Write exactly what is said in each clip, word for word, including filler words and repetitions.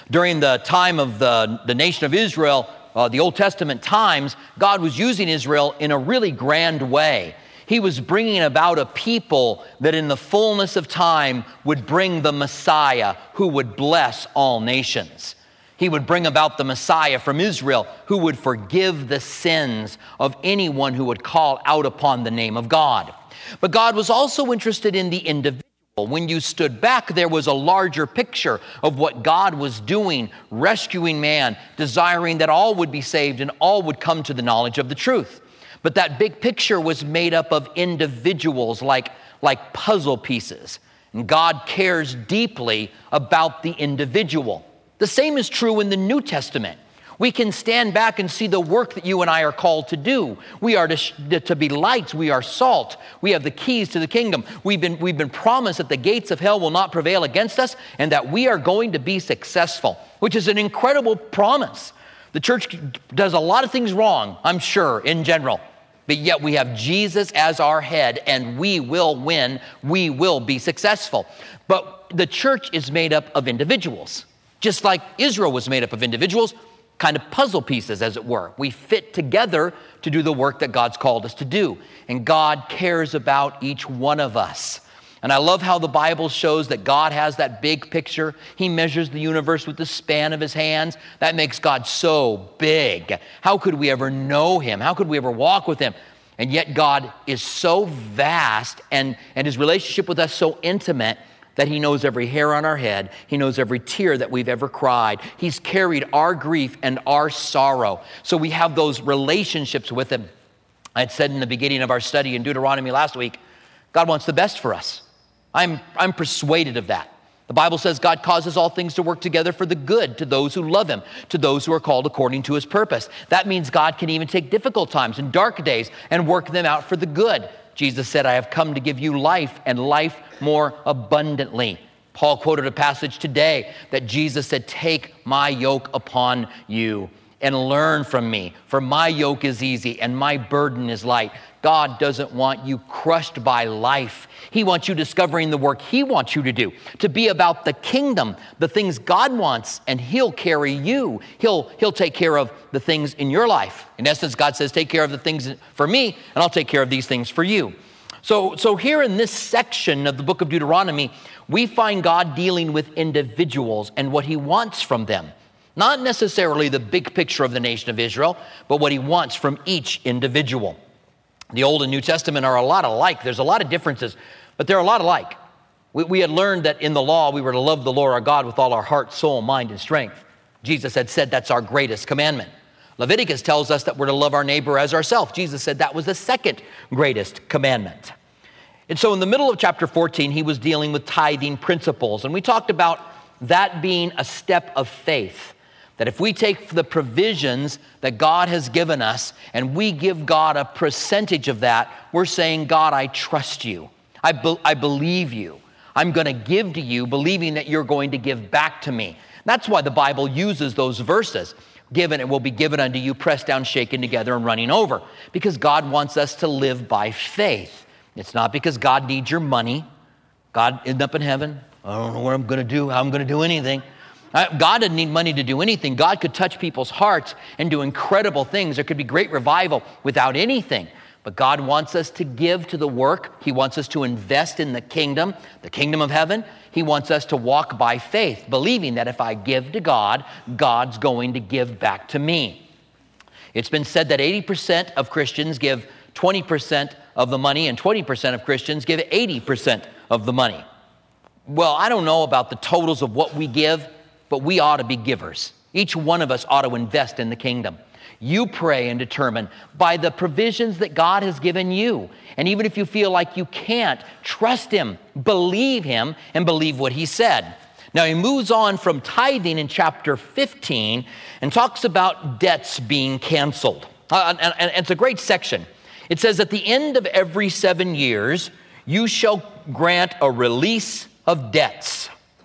During the time of the, the nation of Israel, uh, the Old Testament times, God was using Israel in a really grand way. He was bringing about a people that in the fullness of time would bring the Messiah who would bless all nations. He would bring about the Messiah from Israel who would forgive the sins of anyone who would call out upon the name of God. But God was also interested in the individual. When you stood back, there was a larger picture of what God was doing, rescuing man, desiring that all would be saved and all would come to the knowledge of the truth. But that big picture was made up of individuals like, like puzzle pieces. And God cares deeply about the individual. The same is true in the New Testament. We can stand back and see the work that you and I are called to do. We are to, sh- to be lights. We are salt. We have the keys to the kingdom. We've been, we've been promised that the gates of hell will not prevail against us and that we are going to be successful, which is an incredible promise. The church does a lot of things wrong, I'm sure, in general. But yet we have Jesus as our head and we will win. We will be successful. But the church is made up of individuals, just like Israel was made up of individuals. Kind of puzzle pieces, as it were. We fit together to do the work that God's called us to do. And God cares about each one of us. And I love how the Bible shows that God has that big picture. He measures the universe with the span of his hands. That makes God so big. How could we ever know him? How could we ever walk with him? And yet God is so vast and, and his relationship with us so intimate that he knows every hair on our head. He knows every tear that we've ever cried. He's carried our grief and our sorrow. So we have those relationships with him. I had said in the beginning of our study in Deuteronomy last week, God wants the best for us. I'm, I'm persuaded of that. The Bible says God causes all things to work together for the good to those who love him, to those who are called according to his purpose. That means God can even take difficult times and dark days and work them out for the good. Jesus said, I have come to give you life and life more abundantly. Paul quoted a passage today that Jesus said, take my yoke upon you and learn from me, for my yoke is easy and my burden is light. God doesn't want you crushed by life. He wants you discovering the work he wants you to do, to be about the kingdom, the things God wants, and he'll carry you. He'll, he'll take care of the things in your life. In essence, God says, take care of the things for me, and I'll take care of these things for you. So, so here in this section of the book of Deuteronomy, we find God dealing with individuals and what he wants from them. Not necessarily the big picture of the nation of Israel, but what he wants from each individual. The Old and New Testament are a lot alike. There's a lot of differences, but they're a lot alike. We, we had learned that in the law, we were to love the Lord our God with all our heart, soul, mind, and strength. Jesus had said that's our greatest commandment. Leviticus tells us that we're to love our neighbor as ourselves. Jesus said that was the second greatest commandment. And so in the middle of chapter fourteen, he was dealing with tithing principles. And we talked about that being a step of faith. That if we take the provisions that God has given us and we give God a percentage of that, we're saying, God, I trust you. I, be- I believe you. I'm going to give to you, believing that you're going to give back to me. That's why the Bible uses those verses. Given, it will be given unto you, pressed down, shaken together, and running over. Because God wants us to live by faith. It's not because God needs your money. God isn't up in heaven. I don't know what I'm going to do, how I'm going to do anything. God didn't need money to do anything. God could touch people's hearts and do incredible things. There could be great revival without anything. But God wants us to give to the work. He wants us to invest in the kingdom, the kingdom of heaven. He wants us to walk by faith, believing that if I give to God, God's going to give back to me. It's been said that eighty percent of Christians give twenty percent of the money and twenty percent of Christians give eighty percent of the money. Well, I don't know about the totals of what we give, but we ought to be givers. Each one of us ought to invest in the kingdom. You pray and determine by the provisions that God has given you. And even if you feel like you can't, trust him, believe him, and believe what he said. Now he moves on from tithing in chapter fifteen and talks about debts being canceled. Uh, and, and it's a great section. It says, at the end of every seven years, you shall grant a release of debts.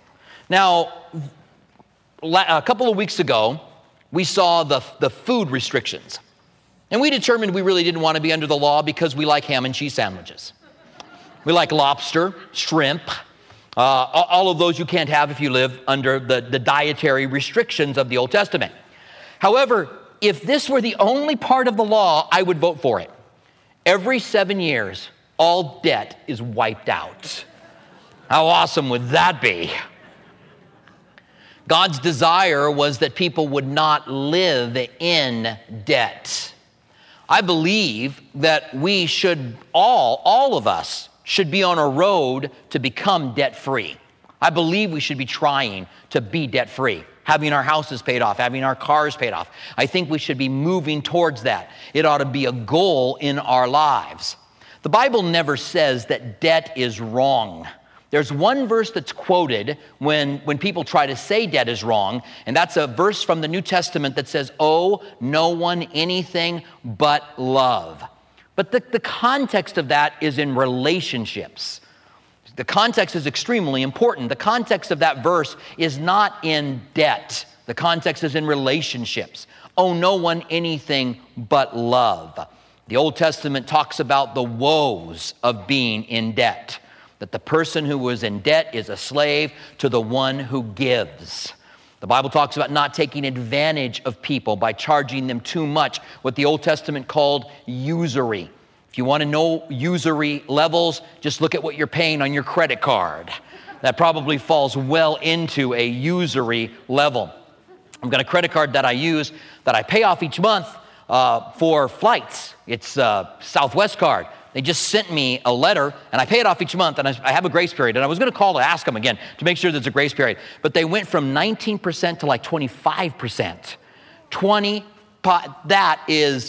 Now, a couple of weeks ago, we saw the, the food restrictions. And we determined we really didn't want to be under the law because we like ham and cheese sandwiches. We like lobster, shrimp, Uh, all of those you can't have if you live under the, the dietary restrictions of the Old Testament. However, if this were the only part of the law, I would vote for it. Every seven years, all debt is wiped out. How awesome would that be? God's desire was that people would not live in debt. I believe that we should all, all of us, should be on a road to become debt-free. I believe we should be trying to be debt-free, having our houses paid off, having our cars paid off. I think we should be moving towards that. It ought to be a goal in our lives. The Bible never says that debt is wrong. There's one verse that's quoted when, when people try to say debt is wrong, and that's a verse from the New Testament that says, owe no one anything but love. But the, the context of that is in relationships. The context is extremely important. The context of that verse is not in debt. The context is in relationships. Owe no one anything but love. The Old Testament talks about the woes of being in debt, that the person who was in debt is a slave to the one who gives. The Bible talks about not taking advantage of people by charging them too much, what the Old Testament called usury. If you want to know usury levels, just look at what you're paying on your credit card. That probably falls well into a usury level. I've got a credit card that I use that I pay off each month uh, for flights. It's a Southwest card. They just sent me a letter, and I pay it off each month, and I, I have a grace period. And I was going to call to ask them again to make sure there's a grace period. But they went from nineteen percent to like twenty-five percent. twenty, that is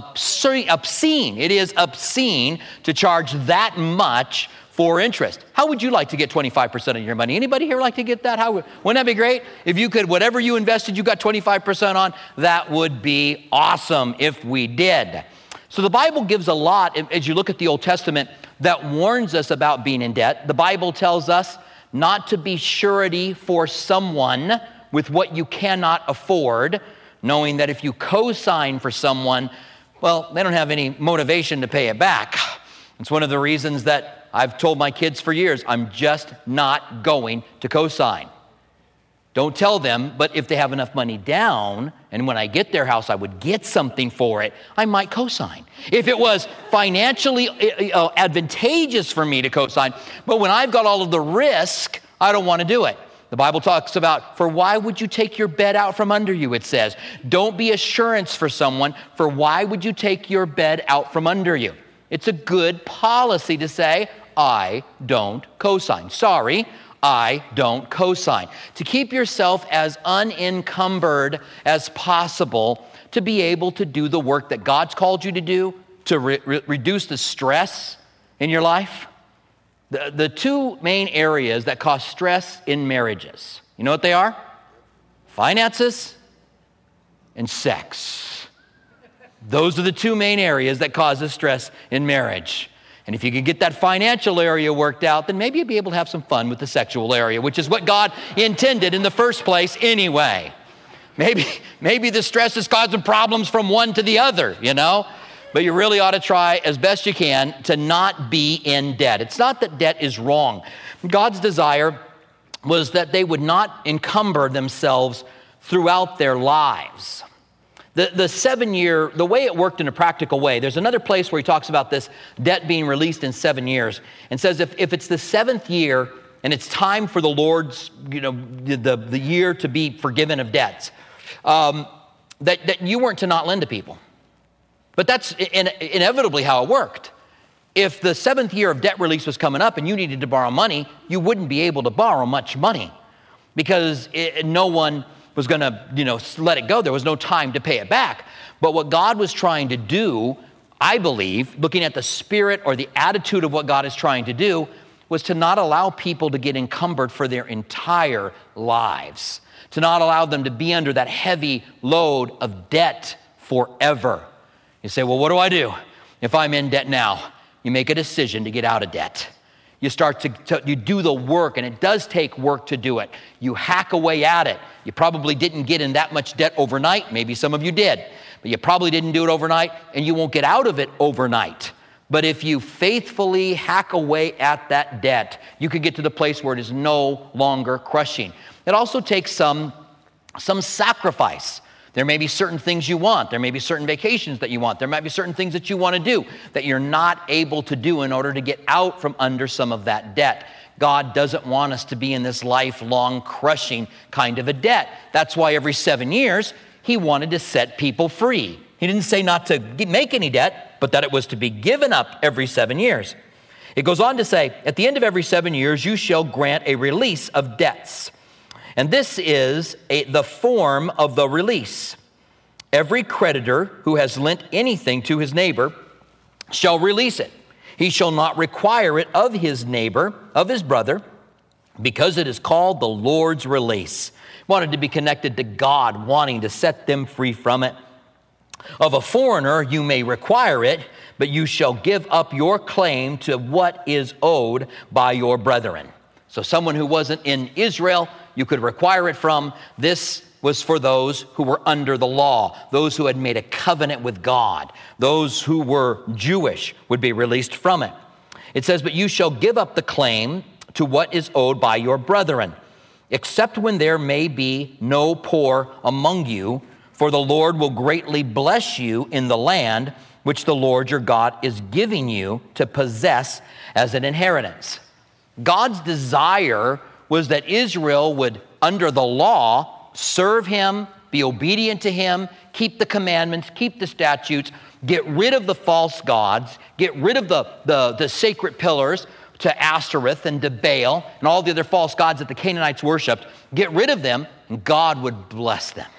obscene. It is obscene to charge that much for interest. How would you like to get twenty-five percent of your money? Anybody here like to get that? How, wouldn't that be great? If you could, whatever you invested, you got twenty-five percent on, that would be awesome if we did. So the Bible gives a lot, as you look at the Old Testament, that warns us about being in debt. The Bible tells us not to be surety for someone with what you cannot afford, knowing that if you co-sign for someone, well, they don't have any motivation to pay it back. It's one of the reasons that I've told my kids for years, I'm just not going to co-sign. Don't tell them, but if they have enough money down, and when I get their house, I would get something for it, I might co-sign. If it was financially uh, advantageous for me to co-sign, but when I've got all of the risk, I don't want to do it. The Bible talks about, for why would you take your bed out from under you, it says. Don't be assurance for someone, for why would you take your bed out from under you? It's a good policy to say, I don't co-sign. Sorry, I don't co-sign. To keep yourself as unencumbered as possible to be able to do the work that God's called you to do, to re- re- reduce the stress in your life. The, the two main areas that cause stress in marriages, you know what they are? Finances and sex. Those are the two main areas that causes stress in marriage. And if you can get that financial area worked out, then maybe you'll be able to have some fun with the sexual area, which is what God intended in the first place anyway. Maybe, maybe the stress is causing problems from one to the other, you know? But you really ought to try as best you can to not be in debt. It's not that debt is wrong. God's desire was that they would not encumber themselves throughout their lives. The, the seven-year, the way it worked in a practical way, there's another place where he talks about this debt being released in seven years and says if, if it's the seventh year and it's time for the Lord's, you know, the, the year to be forgiven of debts, um, that, that you weren't to not lend to people. But that's in, inevitably how it worked. If the seventh year of debt release was coming up and you needed to borrow money, you wouldn't be able to borrow much money because it, no one was going to, you know, let it go. There was no time to pay it back. But what God was trying to do, I believe, looking at the spirit or the attitude of what God is trying to do, was to not allow people to get encumbered for their entire lives, to not allow them to be under that heavy load of debt forever. You say, well, what do I do if I'm in debt now? You make a decision to get out of debt. You start to, to, you do the work, and it does take work to do it. You hack away at it. You probably didn't get in that much debt overnight. Maybe some of you did, but you probably didn't do it overnight, and you won't get out of it overnight. But if you faithfully hack away at that debt, you can get to the place where it is no longer crushing. It also takes some, some sacrifice. There may be certain things you want. There may be certain vacations that you want. There might be certain things that you want to do that you're not able to do in order to get out from under some of that debt. God doesn't want us to be in this lifelong crushing kind of a debt. That's why every seven years, he wanted to set people free. He didn't say not to make any debt, but that it was to be given up every seven years. It goes on to say, at the end of every seven years, you shall grant a release of debts. And this is a, the form of the release. Every creditor who has lent anything to his neighbor shall release it. He shall not require it of his neighbor, of his brother, because it is called the Lord's release. Wanted to be connected to God, wanting to set them free from it. Of a foreigner you may require it, but you shall give up your claim to what is owed by your brethren. So someone who wasn't in Israel, you could require it from. This was for those who were under the law, those who had made a covenant with God. Those who were Jewish would be released from it. It says, but you shall give up the claim to what is owed by your brethren, except when there may be no poor among you, for the Lord will greatly bless you in the land which the Lord your God is giving you to possess as an inheritance. God's desire was that Israel would, under the law, serve him, be obedient to him, keep the commandments, keep the statutes, get rid of the false gods, get rid of the, the, the sacred pillars to Ashtoreth and to Baal and all the other false gods that the Canaanites worshipped. Get rid of them, and God would bless them.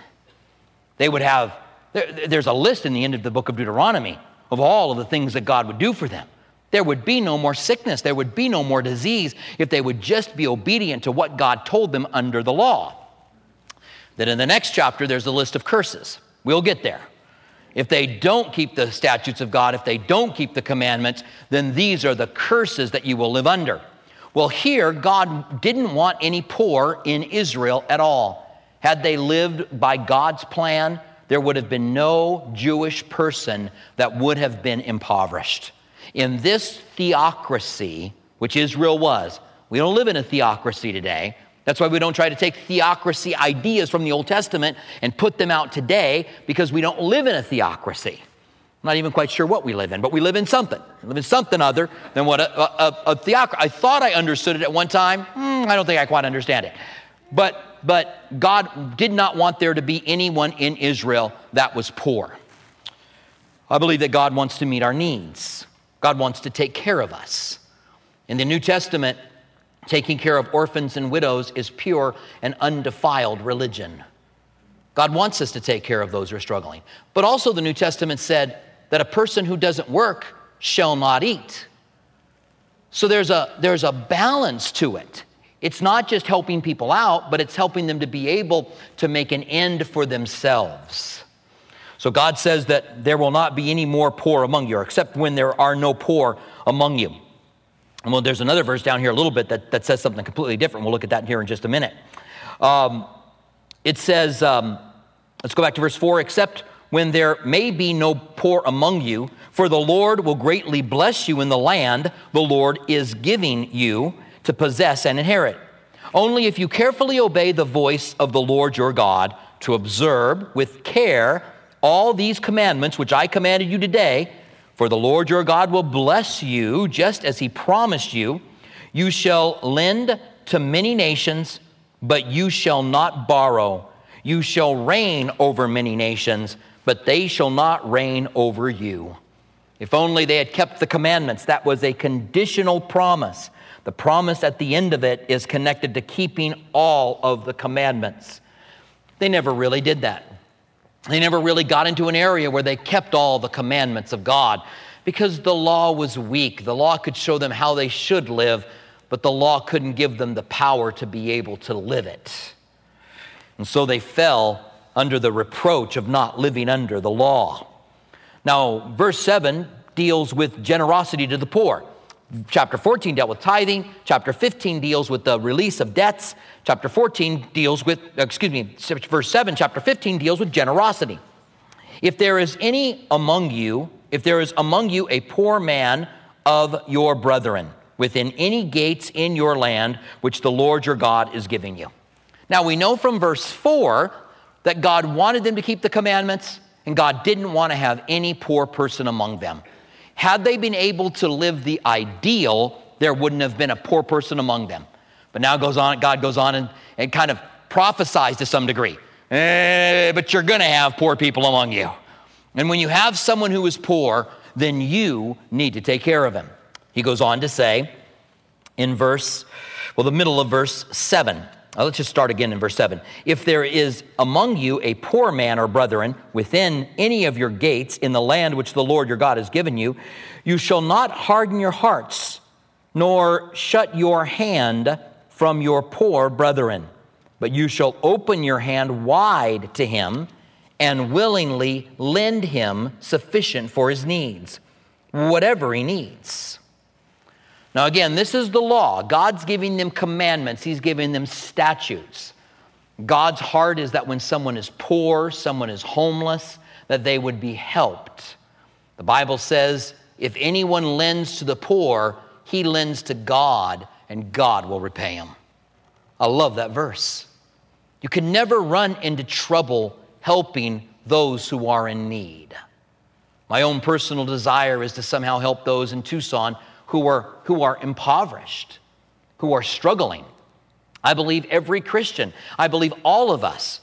They would have, there, there's a list in the end of the book of Deuteronomy of all of the things that God would do for them. There would be no more sickness. There would be no more disease if they would just be obedient to what God told them under the law. Then in the next chapter, there's a list of curses. We'll get there. If they don't keep the statutes of God, if they don't keep the commandments, then these are the curses that you will live under. Well, here, God didn't want any poor in Israel at all. Had they lived by God's plan, there would have been no Jewish person that would have been impoverished. In this theocracy, which Israel was, we don't live in a theocracy today. That's why we don't try to take theocracy ideas from the Old Testament and put them out today, because we don't live in a theocracy. I'm not even quite sure what we live in, but we live in something. We live in something other than what a, a, a theocracy. I thought I understood it at one time. Hmm, I don't think I quite understand it. But, but God did not want there to be anyone in Israel that was poor. I believe that God wants to meet our needs. God wants to take care of us. In the New Testament, taking care of orphans and widows is pure and undefiled religion. God wants us to take care of those who are struggling. But also the New Testament said that a person who doesn't work shall not eat. So there's a, there's a balance to it. It's not just helping people out, but it's helping them to be able to make an end for themselves. So God says that there will not be any more poor among you, except when there are no poor among you. And well, there's another verse down here a little bit that, that says something completely different. We'll look at that here in just a minute. Um, it says, um, let's go back to verse four, except when there may be no poor among you, for the Lord will greatly bless you in the land the Lord is giving you to possess and inherit. Only if you carefully obey the voice of the Lord your God, to observe with care all these commandments which I commanded you today, for the Lord your God will bless you just as he promised you. You shall lend to many nations, but you shall not borrow. You shall reign over many nations, but they shall not reign over you. If only they had kept the commandments. That was a conditional promise. The promise at the end of it is connected to keeping all of the commandments. They never really did that. They never really got into an area where they kept all the commandments of God, because the law was weak. The law could show them how they should live, but the law couldn't give them the power to be able to live it. And so they fell under the reproach of not living under the law. Now, verse seven deals with generosity to the poor. Chapter fourteen dealt with tithing. Chapter fifteen deals with the release of debts. Chapter fourteen deals with, excuse me, verse seven, chapter fifteen deals with generosity. If there is any among you if there is among you a poor man of your brethren within any gates in your land, which the Lord your God is giving you. Now we know from verse four that God wanted them to keep the commandments, and God didn't want to have any poor person among them. Had they been able to live the ideal, there wouldn't have been a poor person among them. But now goes on, God goes on and, and kind of prophesies to some degree. Eh, but you're going to have poor people among you. And when you have someone who is poor, then you need to take care of him. He goes on to say in verse, well, the middle of verse seven. Now, let's just start again in verse seven. If there is among you a poor man or brethren within any of your gates in the land which the Lord your God has given you, you shall not harden your hearts, nor shut your hand from your poor brethren, but you shall open your hand wide to him and willingly lend him sufficient for his needs, whatever he needs. Now again, this is the law. God's giving them commandments. He's giving them statutes. God's heart is that when someone is poor, someone is homeless, that they would be helped. The Bible says, if anyone lends to the poor, he lends to God, and God will repay him. I love that verse. You can never run into trouble helping those who are in need. My own personal desire is to somehow help those in Tucson who are, who are impoverished, who are struggling. I believe every Christian, I believe all of us,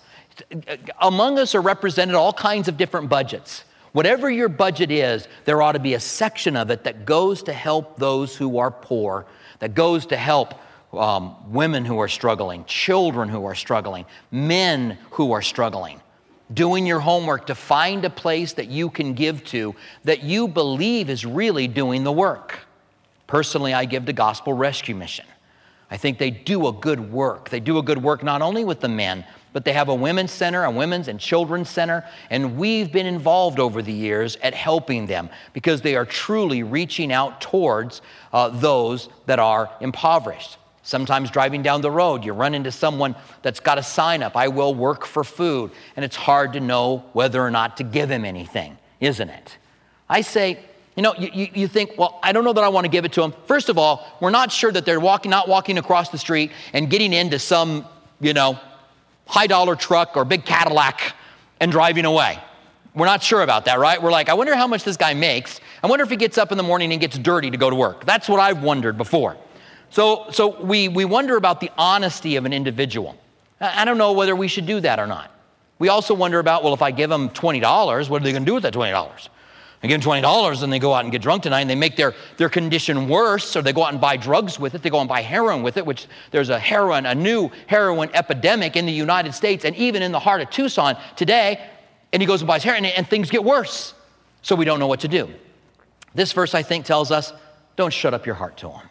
among us are represented all kinds of different budgets. Whatever your budget is, there ought to be a section of it that goes to help those who are poor, that goes to help um, women who are struggling, children who are struggling, men who are struggling. Doing your homework to find a place that you can give to that you believe is really doing the work. Personally, I give to Gospel Rescue Mission. I think they do a good work. They do a good work not only with the men, but they have a women's center, a women's and children's center, and we've been involved over the years at helping them because they are truly reaching out towards uh, those that are impoverished. Sometimes driving down the road, you run into someone that's got a sign up, I will work for food, and it's hard to know whether or not to give him anything, isn't it? I say, you know, you, you, you think, well, I don't know that I want to give it to them. First of all, we're not sure that they're walking, not walking across the street and getting into some, you know, high dollar truck or big Cadillac and driving away. We're not sure about that, right? We're like, I wonder how much this guy makes. I wonder if he gets up in the morning and gets dirty to go to work. That's what I've wondered before. So, so we, we wonder about the honesty of an individual. I don't know whether we should do that or not. We also wonder about, well, if I give them twenty dollars, what are they going to do with that twenty dollars? I give them twenty dollars and they go out and get drunk tonight and they make their, their condition worse, or they go out and buy drugs with it. They go out and buy heroin with it, which there's a heroin, a new heroin epidemic in the United States and even in the heart of Tucson today. And he goes and buys heroin and things get worse. So we don't know what to do. This verse, I think, tells us, don't shut up your heart to them.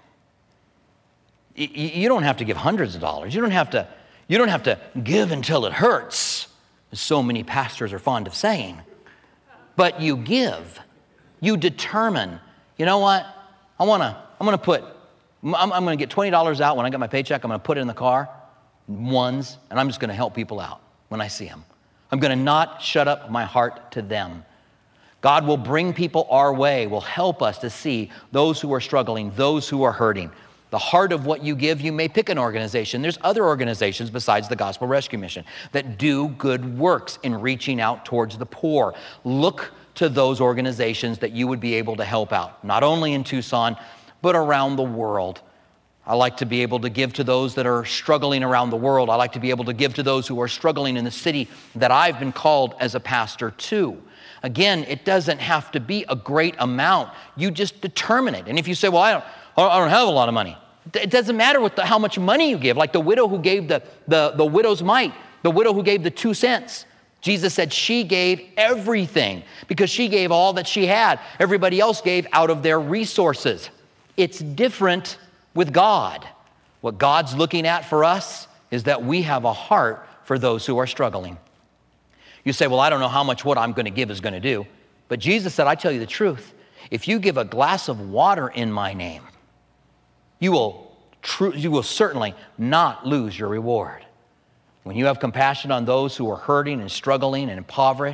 You don't have to give hundreds of dollars. You don't have to, you don't have to give until it hurts, as so many pastors are fond of saying. But you give. You determine, you know what? I want to, I'm going to put, I'm, I'm going to get twenty dollars out when I get my paycheck. I'm going to put it in the car, ones, and I'm just going to help people out when I see them. I'm going to not shut up my heart to them. God will bring people our way, will help us to see those who are struggling, those who are hurting. The heart of what you give, you may pick an organization. There's other organizations besides the Gospel Rescue Mission that do good works in reaching out towards the poor. Look to those organizations that you would be able to help out, not only in Tucson, but around the world. I like to be able to give to those that are struggling around the world. I like to be able to give to those who are struggling in the city that I've been called as a pastor to. Again, it doesn't have to be a great amount. You just determine it. And if you say, well, I don't, I don't have a lot of money. It doesn't matter what the, how much money you give. Like the widow who gave the, the, the widow's mite, the widow who gave the two cents. Jesus said she gave everything because she gave all that she had. Everybody else gave out of their resources. It's different with God. What God's looking at for us is that we have a heart for those who are struggling. You say, well, I don't know how much what I'm going to give is going to do. But Jesus said, I tell you the truth. If you give a glass of water in my name, you will, tr- you will certainly not lose your reward. When you have compassion on those who are hurting and struggling and impoverished,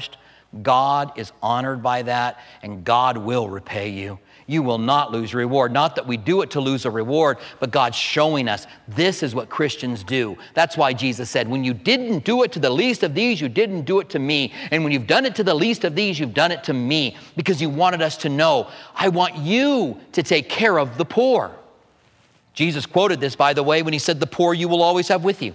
God is honored by that, and God will repay you. You will not lose reward. Not that we do it to lose a reward, but God's showing us this is what Christians do. That's why Jesus said, when you didn't do it to the least of these, you didn't do it to me. And when you've done it to the least of these, you've done it to me, because you wanted us to know, I want you to take care of the poor. Jesus quoted this, by the way, when he said, the poor you will always have with you.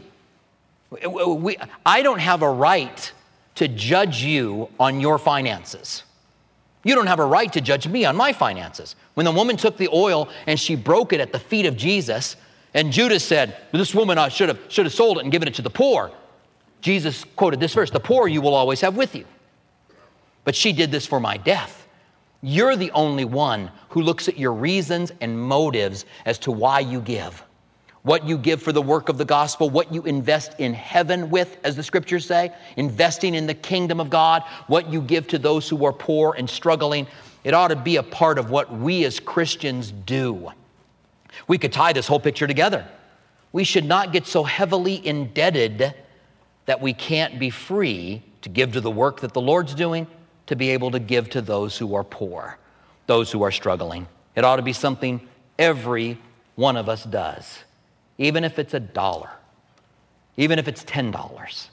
We, I don't have a right to judge you on your finances. You don't have a right to judge me on my finances. When the woman took the oil and she broke it at the feet of Jesus, and Judas said, this woman uh, should have should have sold it and given it to the poor. Jesus quoted this verse, the poor you will always have with you. But she did this for my death. You're the only one who looks at your reasons and motives as to why you give. What you give for the work of the gospel, what you invest in heaven with, as the scriptures say, investing in the kingdom of God, what you give to those who are poor and struggling, it ought to be a part of what we as Christians do. We could tie this whole picture together. We should not get so heavily indebted that we can't be free to give to the work that the Lord's doing, to be able to give to those who are poor, those who are struggling. It ought to be something every one of us does. Even if it's a dollar, even if it's ten dollars.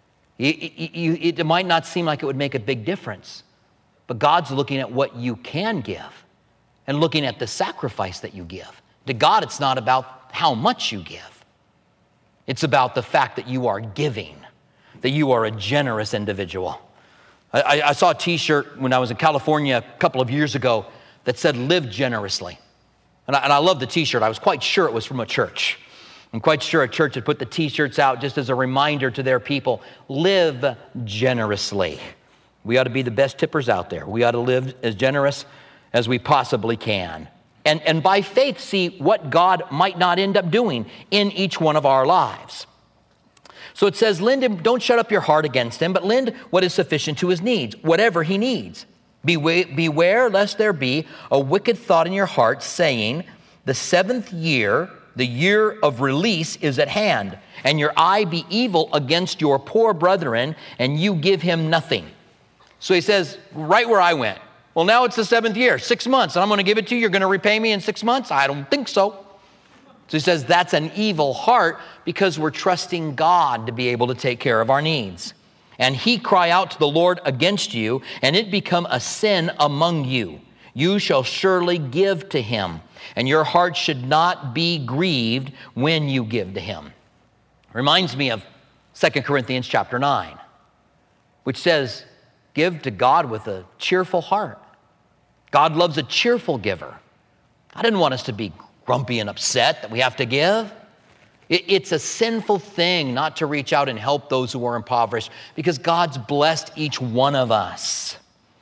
It might not seem like it would make a big difference, but God's looking at what you can give and looking at the sacrifice that you give. To God, it's not about how much you give. It's about the fact that you are giving, that you are a generous individual. I, I saw a t-shirt when I was in California a couple of years ago that said, live generously. And I, and I love the t-shirt. I was quite sure it was from a church. I'm quite sure a church had put the t-shirts out just as a reminder to their people, live generously. We ought to be the best tippers out there. We ought to live as generous as we possibly can. And, and by faith, see what God might not end up doing in each one of our lives. So it says, lend him, don't shut up your heart against him, but lend what is sufficient to his needs, whatever he needs. Beware, beware lest there be a wicked thought in your heart, saying, the seventh year, the year of release is at hand, and your eye be evil against your poor brethren, and you give him nothing. So he says, right where I went. Well, now it's the seventh year, six months, and I'm going to give it to you. You're going to repay me in six months? I don't think so. So he says that's an evil heart, because we're trusting God to be able to take care of our needs. And he cry out to the Lord against you, and it become a sin among you. You shall surely give to him, and your heart should not be grieved when you give to him. Reminds me of Second Corinthians chapter nine, which says, give to God with a cheerful heart. God loves a cheerful giver. I didn't want us to be grumpy and upset that we have to give. It's a sinful thing not to reach out and help those who are impoverished, because God's blessed each one of us.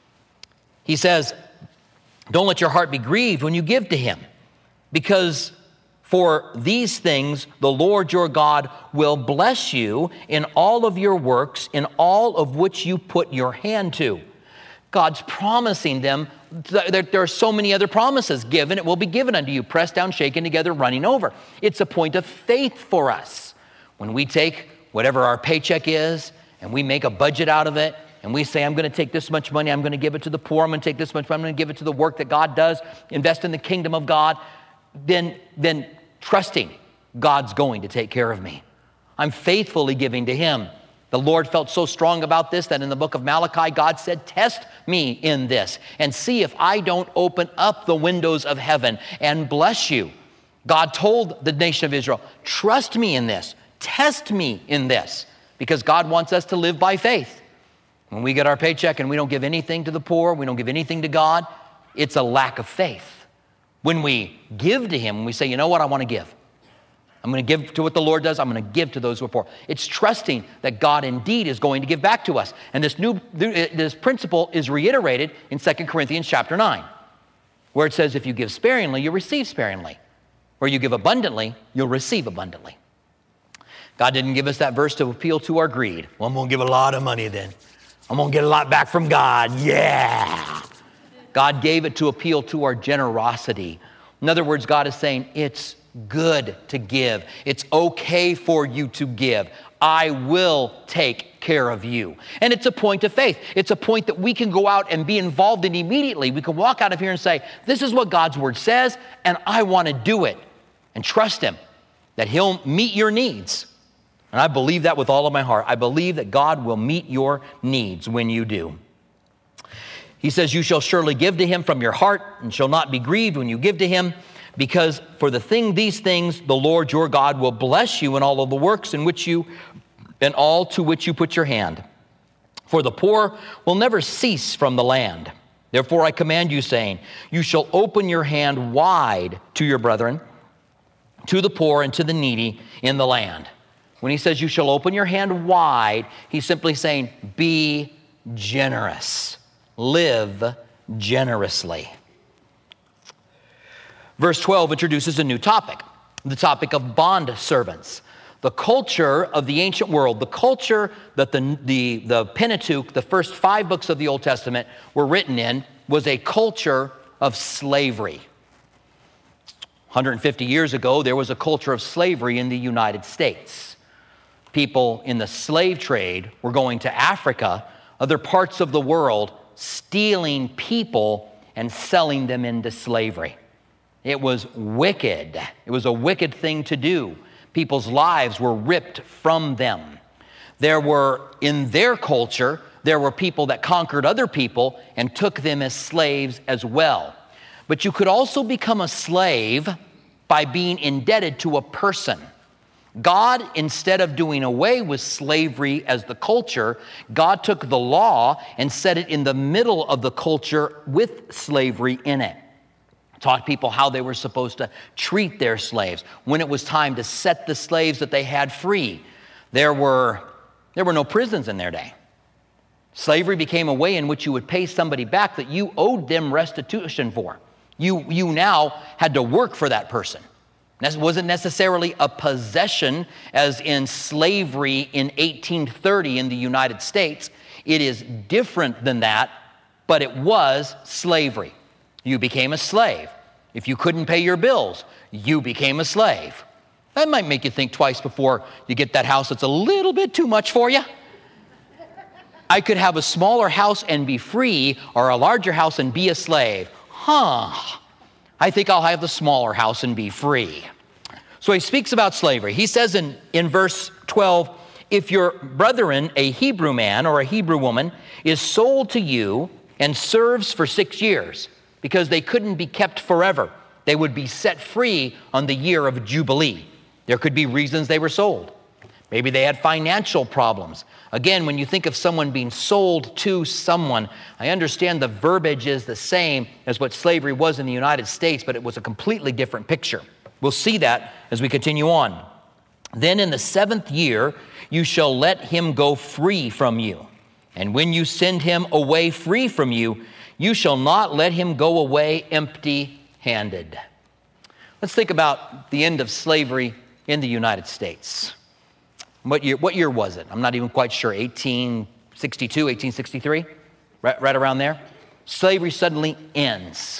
He says, don't let your heart be grieved when you give to him, because for these things the Lord your God will bless you in all of your works, in all of which you put your hand to. God's promising them. There are so many other promises. Given, it will be given unto you, pressed down, shaken together, running over. It's a point of faith for us. When we take whatever our paycheck is and we make a budget out of it, and we say, I'm going to take this much money, I'm going to give it to the poor, I'm going to take this much money, I'm going to give it to the work that God does, invest in the kingdom of God, then, then trusting God's going to take care of me. I'm faithfully giving to him. The Lord felt so strong about this that in the book of Malachi, God said, test me in this and see if I don't open up the windows of heaven and bless you. God told the nation of Israel, trust me in this, test me in this, because God wants us to live by faith. When we get our paycheck and we don't give anything to the poor, we don't give anything to God, it's a lack of faith. When we give to him, when we say, you know what, I want to give. I'm going to give to what the Lord does. I'm going to give to those who are poor. It's trusting that God indeed is going to give back to us. And this new this principle is reiterated in Second Corinthians chapter nine, where it says, if you give sparingly, you receive sparingly. Where you give abundantly, you'll receive abundantly. God didn't give us that verse to appeal to our greed. Well, I'm going to give a lot of money then. I'm going to get a lot back from God. Yeah. God gave it to appeal to our generosity. In other words, God is saying, it's good to give. It's okay for you to give. I will take care of you. And it's a point of faith. It's a point that we can go out and be involved in immediately. We can walk out of here and say, this is what God's word says, and I want to do it. And trust him that he'll meet your needs. And I believe that with all of my heart. I believe that God will meet your needs when you do. He says, you shall surely give to him from your heart and shall not be grieved when you give to him, because for the thing, these things, the Lord your God will bless you in all of the works in which you, and all to which you put your hand. For the poor will never cease from the land. Therefore I command you, saying, you shall open your hand wide to your brethren, to the poor and to the needy in the land. When he says you shall open your hand wide, he's simply saying, be generous. Live generously. Verse twelve introduces a new topic, the topic of bond servants. The culture of the ancient world, the culture that the, the, the Pentateuch, the first five books of the Old Testament, were written in, was a culture of slavery. one hundred fifty years ago, there was a culture of slavery in the United States. People in the slave trade were going to Africa, other parts of the world, stealing people and selling them into slavery. It was wicked. It was a wicked thing to do. People's lives were ripped from them. There were, in their culture, there were people that conquered other people and took them as slaves as well. But you could also become a slave by being indebted to a person. God, instead of doing away with slavery as the culture, God took the law and set it in the middle of the culture with slavery in it. Taught people how they were supposed to treat their slaves. When it was time to set the slaves that they had free, there were, there were no prisons in their day. Slavery became a way in which you would pay somebody back that you owed them restitution for. You, you now had to work for that person. That wasn't necessarily a possession as in slavery in eighteen thirty in the United States. It is different than that, but it was slavery. You became a slave. If you couldn't pay your bills, you became a slave. That might make you think twice before you get that house that's a little bit too much for you. I could have a smaller house and be free, or a larger house and be a slave. Huh. I think I'll have the smaller house and be free. So he speaks about slavery. He says in, in verse twelve, if your brethren, a Hebrew man or a Hebrew woman, is sold to you and serves for six years, because they couldn't be kept forever, they would be set free on the year of Jubilee. There could be reasons they were sold. Maybe they had financial problems. Again, when you think of someone being sold to someone, I understand the verbiage is the same as what slavery was in the United States, but it was a completely different picture. We'll see that as we continue on. Then in the seventh year, you shall let him go free from you. And when you send him away free from you, you shall not let him go away empty-handed. Let's think about the end of slavery in the United States. What year, what year was it? I'm not even quite sure. eighteen sixty-two, eighteen sixty-three? Right, right around there? Slavery suddenly ends.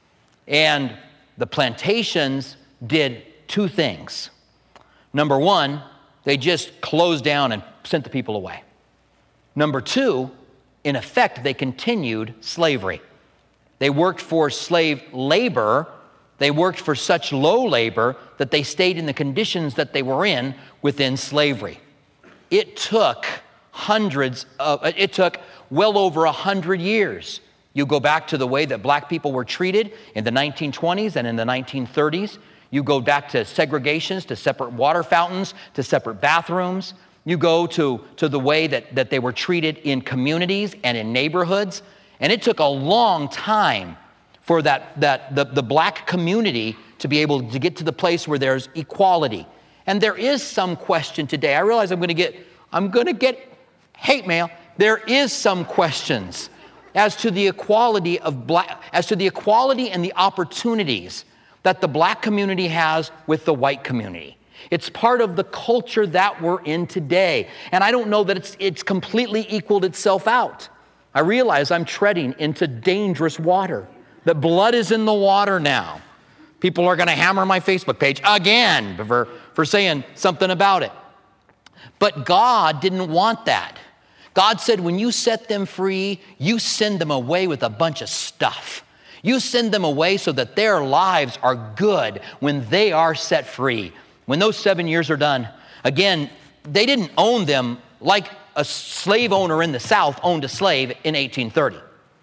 And the plantations did two things. Number one, they just closed down and sent the people away. Number two, in effect, they continued slavery. They worked for slave labor. They worked for such low labor that they stayed in the conditions that they were in within slavery. It took hundreds of, it took well over a hundred years. You go back to the way that black people were treated in the nineteen twenties and in the nineteen thirties. You go back to segregations, to separate water fountains, to separate bathrooms. You go to, to the way that, that they were treated in communities and in neighborhoods. And it took a long time for that, that the, the black community to be able to get to the place where there's equality. And there is some question today. I realize I'm going to get, I'm going to get hate mail. There is some questions as to the equality of black, as to the equality and the opportunities that the black community has with the white community. It's part of the culture that we're in today. And I don't know that it's, it's completely equaled itself out. I realize I'm treading into dangerous water. The blood is in the water now. People are going to hammer my Facebook page again for, for saying something about it. But God didn't want that. God said, when you set them free, you send them away with a bunch of stuff. You send them away so that their lives are good when they are set free. When those seven years are done, again, they didn't own them like a slave owner in the South owned a slave in eighteen thirty.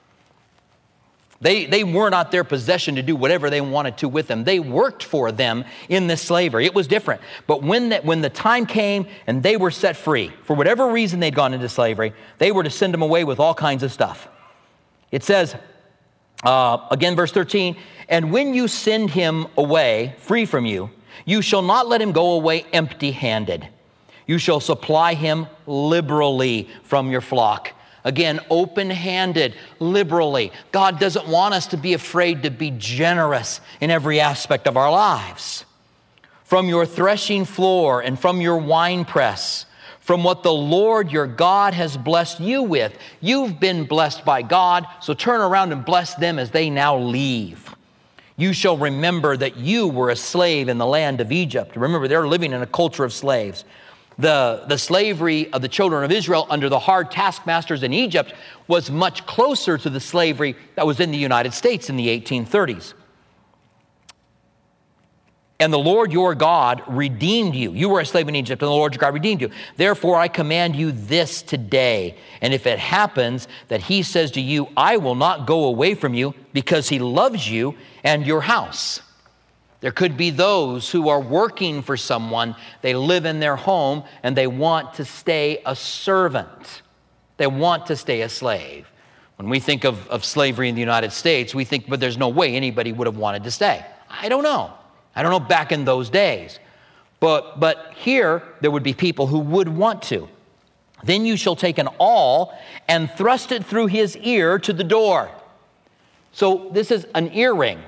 They, they were not their possession to do whatever they wanted to with them. They worked for them in this slavery. It was different. But when, that, when the time came and they were set free, for whatever reason they'd gone into slavery, they were to send them away with all kinds of stuff. It says, uh, again, verse thirteen, and when you send him away free from you, you shall not let him go away empty-handed. You shall supply him liberally from your flock. Again, open-handed, liberally. God doesn't want us to be afraid to be generous in every aspect of our lives. From your threshing floor and from your winepress, from what the Lord your God has blessed you with. You've been blessed by God, so turn around and bless them as they now leave. You shall remember that you were a slave in the land of Egypt. Remember, they're living in a culture of slaves. The, the slavery of the children of Israel under the hard taskmasters in Egypt was much closer to the slavery that was in the United States in the eighteen thirties. And the Lord your God redeemed you. You were a slave in Egypt, and the Lord your God redeemed you. Therefore, I command you this today. And if it happens that he says to you, I will not go away from you, because he loves you and your house. There could be those who are working for someone. They live in their home and they want to stay a servant. They want to stay a slave. When we think of, of slavery in the United States, we think, but there's no way anybody would have wanted to stay. I don't know. I don't know back in those days. But, but here, there would be people who would want to. Then you shall take an awl and thrust it through his ear to the door. So this is an earring.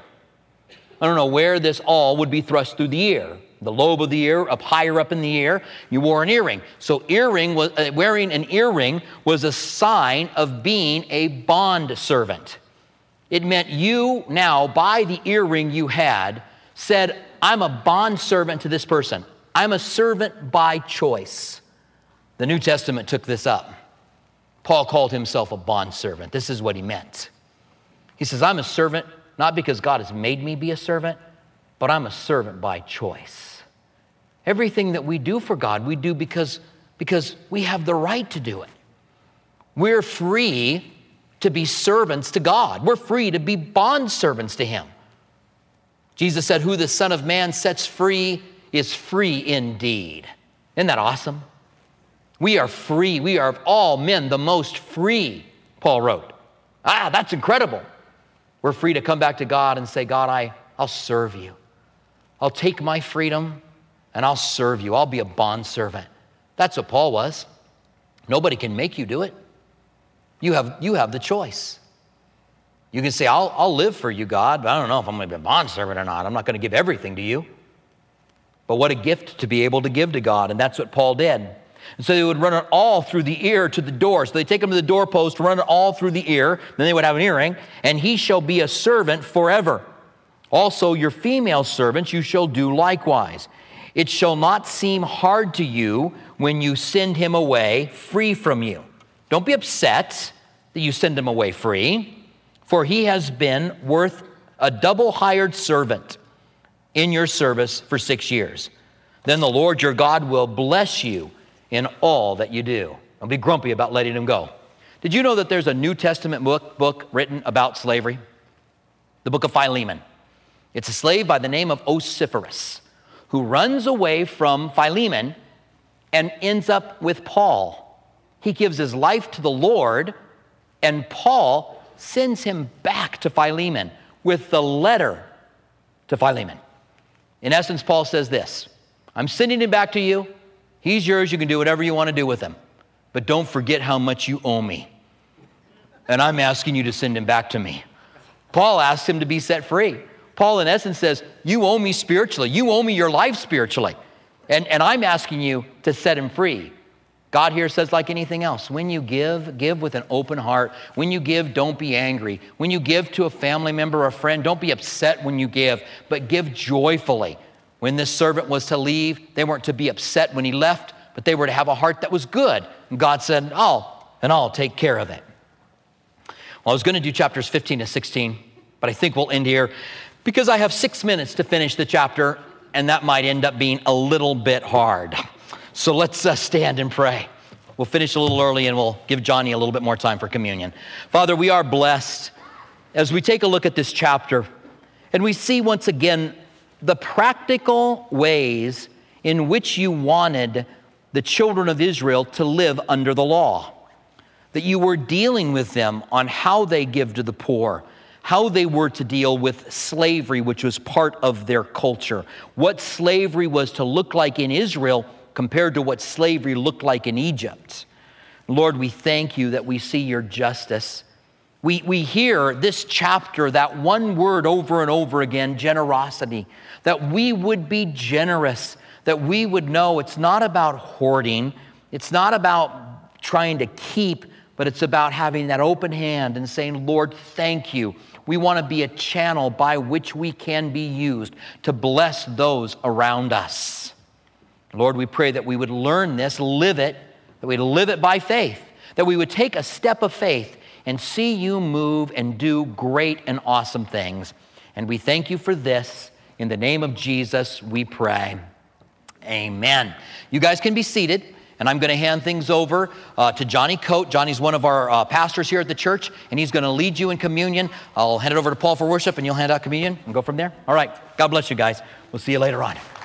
I don't know where this awl would be thrust through the ear. The lobe of the ear, up higher up in the ear, you wore an earring. So earring was, uh, wearing an earring was a sign of being a bond servant. It meant you now, by the earring you had, said, I'm a bond servant to this person. I'm a servant by choice. The New Testament took this up. Paul called himself a bond servant. This is what he meant. He says, I'm a servant not because God has made me be a servant, but I'm a servant by choice. Everything that we do for God, we do because, because we have the right to do it. We're free to be servants to God. We're free to be bond servants to him. Jesus said, who the Son of Man sets free is free indeed. Isn't that awesome? We are free. We are of all men the most free, Paul wrote. Ah, that's incredible. We're free to come back to God and say, God, I, I'll serve you. I'll take my freedom and I'll serve you. I'll be a bondservant. That's what Paul was. Nobody can make you do it. You have, you have the choice. You can say, I'll, I'll live for you, God, but I don't know if I'm going to be a bondservant or not. I'm not going to give everything to you. But what a gift to be able to give to God, and that's what Paul did. And so they would run it all through the ear to the door. So they take him to the doorpost, run it all through the ear. Then they would have an earring. And he shall be a servant forever. Also, your female servants you shall do likewise. It shall not seem hard to you when you send him away free from you. Don't be upset that you send him away free, for he has been worth a double hired servant in your service for six years. Then the Lord your God will bless you in all that you do. Don't be grumpy about letting him go. Did you know that there's a New Testament book, book written about slavery? The book of Philemon. It's a slave by the name of Onesiphorus who runs away from Philemon and ends up with Paul. He gives his life to the Lord, and Paul sends him back to Philemon with the letter to Philemon. In essence, Paul says this, I'm sending him back to you. He's yours. You can do whatever you want to do with him. But don't forget how much you owe me. And I'm asking you to send him back to me. Paul asked him to be set free. Paul, in essence, says, you owe me spiritually. You owe me your life spiritually. And, and I'm asking you to set him free. God here says, like anything else, when you give, give with an open heart. When you give, don't be angry. When you give to a family member or a friend, don't be upset when you give, but give joyfully. When this servant was to leave, they weren't to be upset when he left, but they were to have a heart that was good. And God said, oh, and I'll take care of it. Well, I was going to do chapters fifteen to sixteen, but I think we'll end here because I have six minutes to finish the chapter, and that might end up being a little bit hard. So let's uh, stand and pray. We'll finish a little early, and we'll give Johnny a little bit more time for communion. Father, we are blessed as we take a look at this chapter, and we see once again the practical ways in which you wanted the children of Israel to live under the law. That you were dealing with them on how they give to the poor, how they were to deal with slavery, which was part of their culture, what slavery was to look like in Israel compared to what slavery looked like in Egypt. Lord, we thank you that we see your justice. We, we hear this chapter, that one word over and over again, generosity, that we would be generous, that we would know it's not about hoarding, it's not about trying to keep, but it's about having that open hand and saying, Lord, thank you. We want to be a channel by which we can be used to bless those around us. Lord, we pray that we would learn this, live it, that we'd live it by faith, that we would take a step of faith and see you move and do great and awesome things. And we thank you for this. In the name of Jesus, we pray. Amen. You guys can be seated. And I'm going to hand things over uh, to Johnny Coate. Johnny's one of our uh, pastors here at the church, and he's going to lead you in communion. I'll hand it over to Paul for worship, and you'll hand out communion and go from there. All right. God bless you guys. We'll see you later on.